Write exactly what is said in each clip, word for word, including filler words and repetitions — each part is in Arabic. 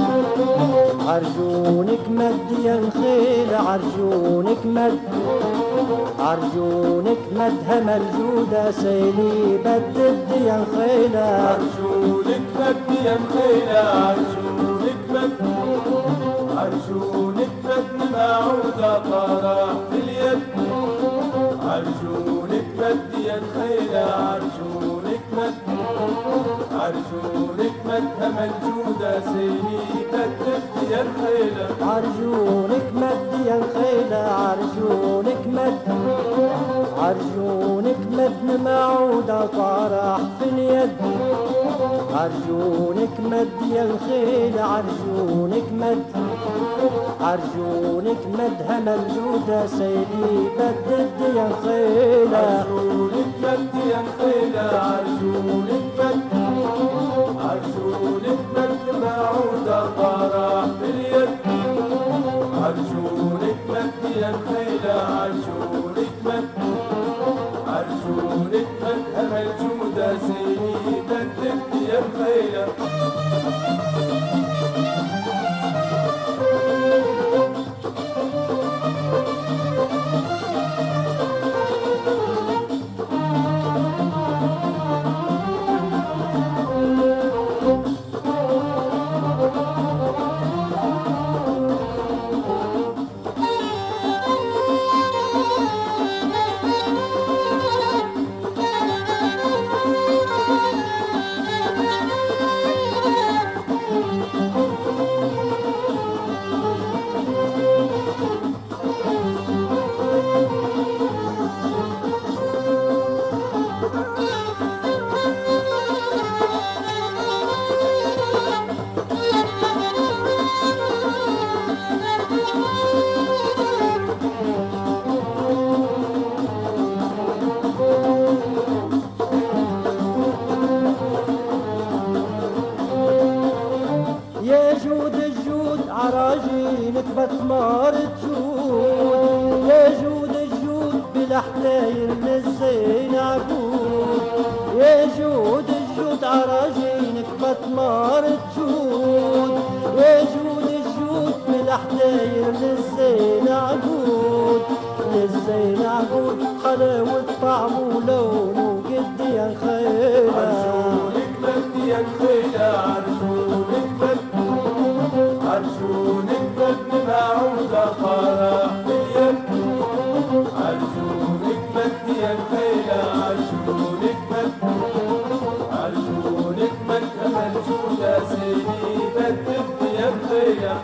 عرجونك مد يا نخيل عرجونك مد، عرجونك مد همل جودة سيلي بدد يا نخيل عرجونك مد يا نخيل عرجونك مد، عرجونك مد معودة طرح في اليد، عرجونك مد يا نخيل عرجونك مد، عرجونك مد همل جودة سيلي بدد يا نخيل عرجونك مد يا نخيل عرجونك مد، عرجونك مد معودة طرح في اليد، عرجونك مد يا الخيل عرجونك مد، عرجونك مد همل جودة سيدي بدد يا الخيل عرجونك مد يا الخيل عرجونك مد، عرجونك مد معودة طرح في اليد، عرجونك مد يا الخيل عرجونك مد، عرجونك مد همل جودة سيدي بدد يا الخيل عراجينك بثمار الجود، يا جود الجود بالحلايل للزين عقود، يا جود الجود عراجينك بثمار الجود، يا جود الجود بالحلايل للزين عقود، للزين عقود حلاوة طعم ولون وقد يا خيلة عرجونك مد يا الخيلة عرجونك مد، عرجونك مد معودة طرح في اليد، عرجونك مد يا الخيلة عرجونك مد، عرجونك مد همل جودة سيدي بدد يا الخيلة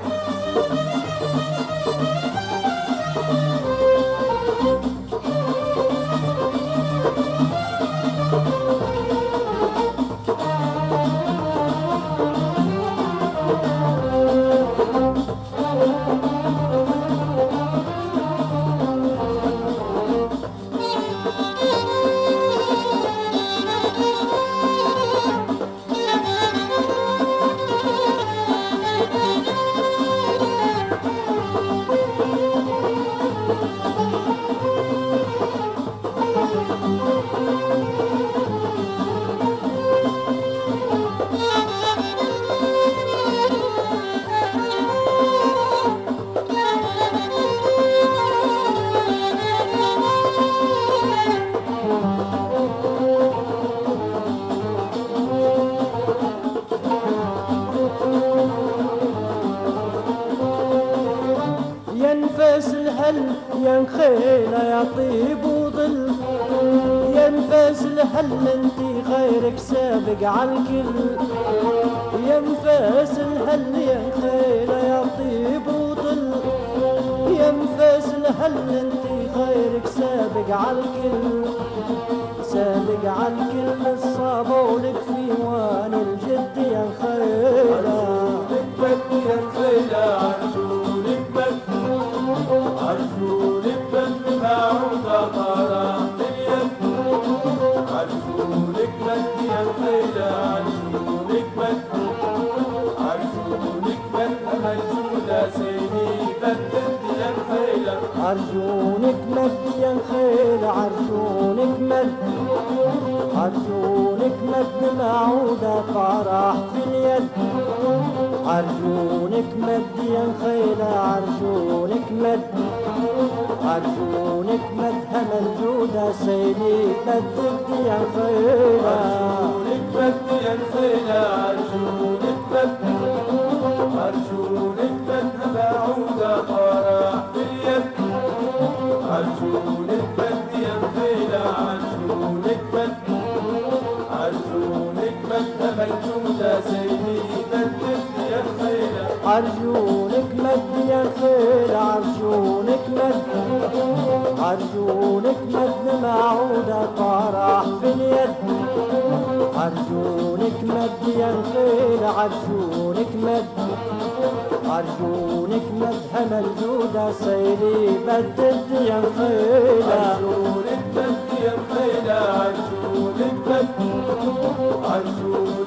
ينفس الهل يا نخيلة يا طيب وظل، ينفس الهل انتي خيرك سابق عالكل، ينفس الهل يا نخيلة يا طيب وظل، ينفس الهل انتي خيرك سابق عالكل، سابق عالكل الصابولك في وان الجد يا نخيلة عرجونك مد يا الخيلة عرجونك مد، عرجونك مد معودة طرح في اليد، عرجونك مد يا الخيلة عرجونك مد، عرجونك مد همل جودة سيدي بدد يا الخيلة عرجونك مد يا نخيل عرجونك مد، عرجونك مد معودة طرح في اليد، عرجونك مد يا خيلة عرجونك مد عرجونك مد هم الجودة سيدي مد يا خيلة عرجونك مد يا خيلة عرجونك مد عرجونك مد بعودة طرح في اليد عرجونك مد يا خيلة عرجونك مد عرجونك مد هم الجودة سيدي مد يا خيلة عرجونك مد يا خيل عرجونك مد عرجونك مد معودة طرح في اليد عرجونك مد يا خيل عرجونك مد عرجونك مد هم الجودة سيدي بدد يا خيل عرجونك مد يا خيلة عرجونك مد عرجونك